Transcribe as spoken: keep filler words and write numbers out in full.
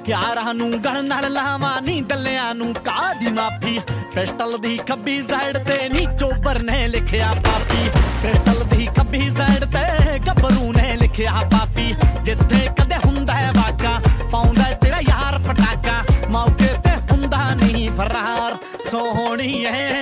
ਯਾਰਾਂ ਨੂੰ ਗਲ ਨਾਲ ਲਾਵਾਂ ਨੀ ਦੱਲਿਆਂ ਨੂੰ ਕਾਹਦੀ ਮਾਫੀ। ਪਿਸਟਲ ਦੀ ਖੱਬੀ ਸਾਈਡ ਤੇ ਨੀ ਚੋਬਰ ਨੇ ਲਿਖਿਆ ਪਾਪੀ। ਪਿਸਟਲ ਦੀ ਖੱਬੀ ਸਾਈਡ ਤੇ ਗੱਭਰੂ ਨੇ ਲਿਖਿਆ ਪਾਪੀ। ਜਿੱਥੇ ਕਦੇ ਹੁੰਦਾ ਹੈ ਵਾਕਾ ਪਾਉਂਦਾ ਤੇਰਾ ਯਾਰ ਪਟਾਕਾ। ਮੌਕੇ ਤੇ ਹੁੰਦਾ ਨਹੀਂ ਫਰਾਰ ਸੋਹਣੀਏ